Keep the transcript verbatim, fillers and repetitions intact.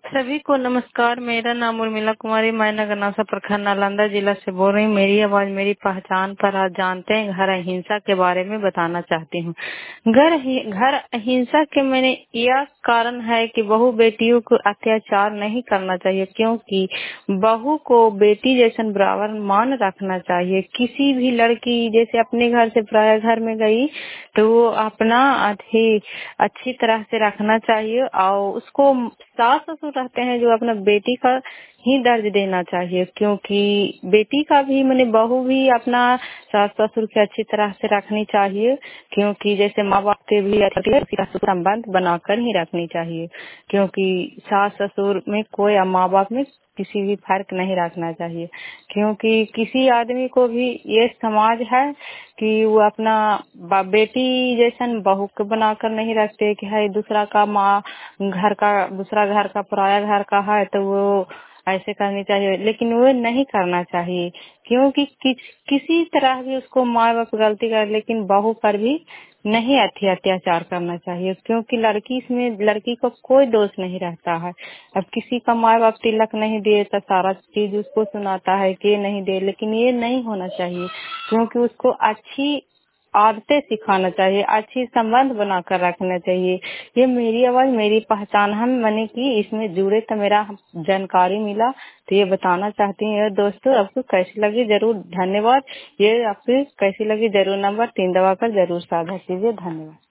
सभी को नमस्कार। मेरा नाम उर्मिला कुमारी, मैं नगरनासा प्रखंड नालंदा जिला से बोल रही हूँ। मेरी आवाज मेरी पहचान पर आज जानते हैं घर अहिंसा के बारे में बताना चाहती हूँ। घर घर अहिंसा के मैंने यह कारण है कि बहू बेटियों को अत्याचार नहीं करना चाहिए, क्योंकि बहू को बेटी जैसन बराबर मान रखना चाहिए। किसी भी लड़की जैसे अपने घर से पराया घर में गई तो वो अपना अच्छी अच्छी तरह से रखना चाहिए, और उसको सास ससुर रहते हैं जो अपना बेटी का ही दर्ज देना चाहिए, क्योंकि बेटी का भी मैंने बहू भी अपना सास ससुर की अच्छी तरह से रखनी चाहिए, क्योंकि जैसे माँ बाप के भी संबंध बनाकर ही रखनी चाहिए, क्योंकि सास ससुर में कोई माँ बाप में किसी भी फर्क नहीं रखना चाहिए। क्योंकि किसी आदमी को भी ये समाज है कि वो अपना बेटी जैसन बहू को बनाकर नहीं रखते कि है दूसरा का माँ घर का दूसरा घर का पराया घर का है तो वो ऐसे करनी चाहिए, लेकिन वो नहीं करना चाहिए। क्योंकि कि, किसी तरह भी उसको माँ बाप गलती कर, लेकिन बहू पर भी नहीं अति अत्याचार करना चाहिए, क्योंकि लड़की इसमें लड़की को कोई दोष नहीं रहता है। अब किसी का माँ बाप तिलक नहीं दे तो सारा चीज उसको सुनाता है कि नहीं दे, लेकिन ये नहीं होना चाहिए, क्योंकि उसको अच्छी आदतें सिखाना चाहिए, अच्छी संबंध बनाकर रखना चाहिए। ये मेरी आवाज मेरी पहचान हम मैंने की इसमें जुड़े तो मेरा जानकारी मिला, तो ये बताना चाहती हूँ। दोस्तों आपको कैसी लगी जरूर धन्यवाद। ये आपको कैसी लगी जरूर नंबर तीन दबाकर जरूर साझा कीजिए। धन्यवाद।